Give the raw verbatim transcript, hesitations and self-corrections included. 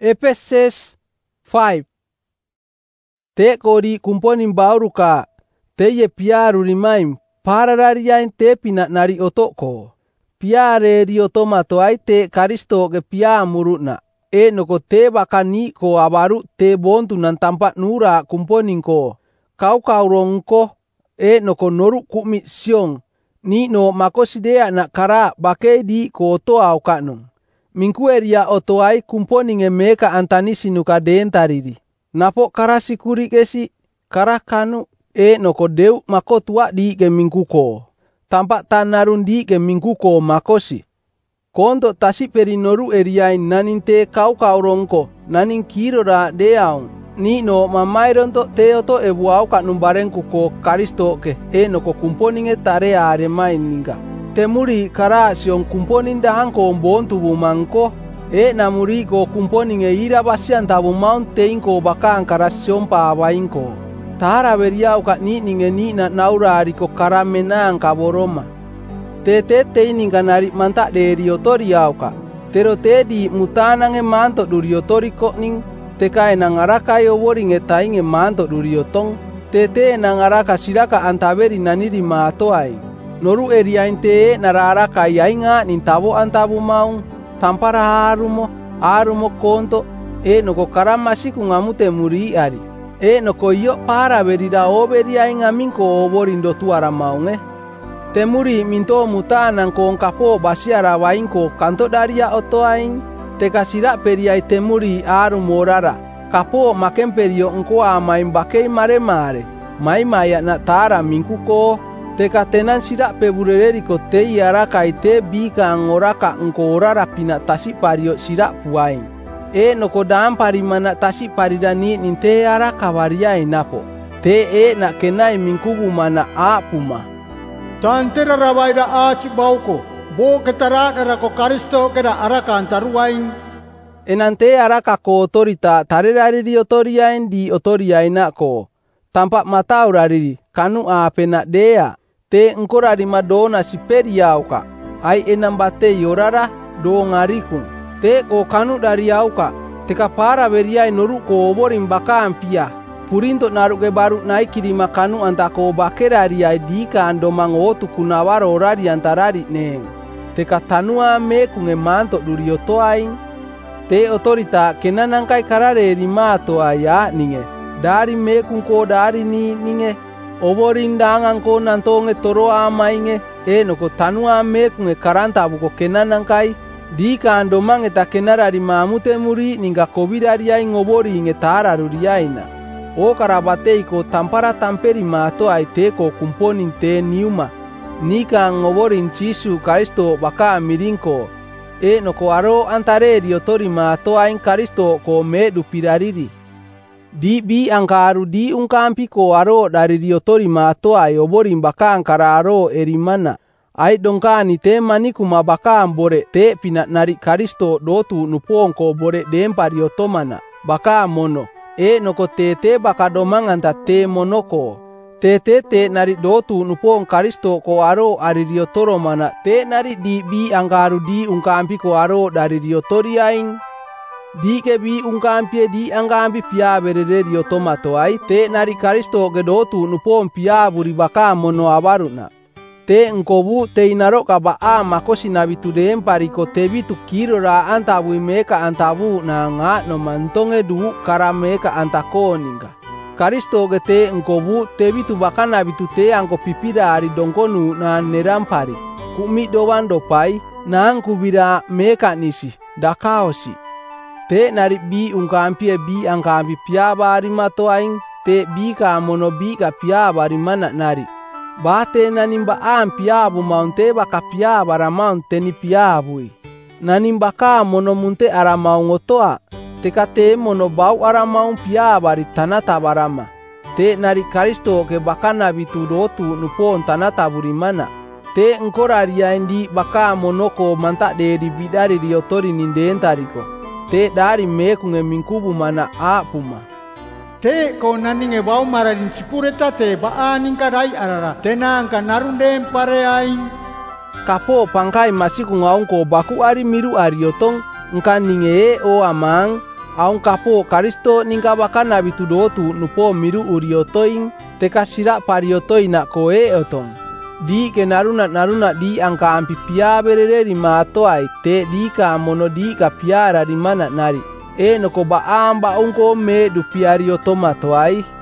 Efeses five. Te kodi kumponin bauruka te ye piaru rimaim pararariain te pina nari otoko. Piare di otomato ai te karisto ke pia muruna. E noko te bakani ko abaru te bontu nan tampak nura kumponin ko. Kau kaurong ko e noko noru kumi siong. Ni no makosidea na kara bakei di ko otoa au kanong. Mingkueria otoai kumponing e meka antanisi nuka dentariri. Napo karasi kuri kesi karakanu e noko deu makotua di ke mingkuko. Tampak tanarun di ke mingkuko makosi. Konto tasi perinoru eriain nanin te kau kaurongko nanin kirora deaung. Ni no mamaironto te oto e buau ka numbarengku ko karisto ke e noko kumponing e tarea aremain ninga. Temuri kara siong kumponin dahang ko bontu bumangko e namuri ko kumponing e ira basian tabu maun tein ko bakang kara siong pa abain ko. Tara beriau ka ni ninge ni na naura ari ko kara menang kaboroma. Te te te ninga nari mantak de riotori au ka. Tero te di mutanang e manto du riotori ko ning te kai nangaraka yo woring e taing e manto du riotong. Te te nangaraka siraka antaberi naniri maatoai. Noru eriain te narara kaya inga nintabo antabu maung tampara harumo harumo konto e noko karamasi kungamute muri ari e noko iyo para berida oberia inga minko oborindo tuara maung e temuri minto mutanan ko kapo basiara wainko kanto daria otoain te kasira periai temuri harumo rara kapo maken perio ngko amain bakei mare mare mai maya na tara mingkuko Teka tenan sidak pebureri ko te iara kai te bika ngoraka ngko orara pina tasi pario sidak puain. E noko dam parimana tasi paridani ninte ara kawariai napo. Te e na kenai mingkubu mana a puma. Tantera rawaida a bauko. Bo ketaraka rako karisto keda araka antaruain. Enante araka ko otorita tarerari di otoriain di otoriaina ko. Tampak matau rari kanu a pena dea. Te ngkora di madona si periauka. Ai enambate yorara do ngarikun. Te ko kanu dari auka. Teka para beriai noru ko oborin baka ampia. Purinto naruke baru naiki di makanu antako bakerari ai dika andomang otu kunawaro orari antarari neng. Teka tanua me kunge manto duriotoain. Te otorita kenanangkai karare rimato aya ninge. Dari me kungko dari ni ninge. Oborin dangang ko nantonge toro amainge e noko tanua mekunge karanta buko kenanan kai di kandomang eta kenara di mamute muri ninga kobirari ai ngobori inge tara ruriaina o karabate ko tampara tamperi mato ai te ko kumponin te niuma nika ngoborin chisu karisto baka mirinko e noko aro antare riotori mato ai karisto ko me dupirariri Di bi angkaru di ungkampi ko aro dari riotori mato ai oborin bakang kara aro erimana. Ai dongkani te maniku mabakang bore te pina nari karisto dotu nupong ko bore dempa riotomana. Baka mono. E noko te te baka domang anta te monoko. Te te te nari dotu nupong karisto ko aro ari riotoro mana. Te nari di bi angkaru di ungkampi ko aro dari riotori aing. Di ke bi ungkampie di angkampi pia berere dio tomato ai te nari karisto gedotu nupom pia buri baka mono abaruna. Te ngkobu te inaro kaba a makosi nabitu dem pariko te bitu kirora antabu meka antabu na nga no mantonge du kara meka antako ninga. Karisto gete ngkobu te bitu baka nabitu te angko pipira ari dongkonu na nerampari. Kumi dowan dopai na angkubira meka nisi dakaosi. Te nari bi ungkampi e bi angkampi piaba rimato aing te bi ka mono bi ka piaba rimana nari. Bate nanimba am piabu maunte baka piaba ramaun teni piabui. Nanimba ka mono munte aramaun otoa. Te ka te mono bau aramaun piaba ri tanata barama. Te nari karisto ke baka nabitu dotu nupon tanata burimana. Te ngkora riaindi baka monoko mantak de di bidari di otori nindentariko. Te dari mekunge mingkubu mana a puma. Te ko naninge bau mararin sipureta te baaning karai arara. Tenang ka narundem pare aing. Kapo pangkai masih kungaung ko baku ari miru ari otong. Ngkan ninge o amang Aung kapo Karisto ningka bakana bitudotu nupo miru uriotoing teka sira pariotoy na koe otong. Di ke naruna naruna di angka ampi pia berere di matoai te di ka mono di ka piara di mana nari. E no ko ba amba ungko me du piario tomatoai.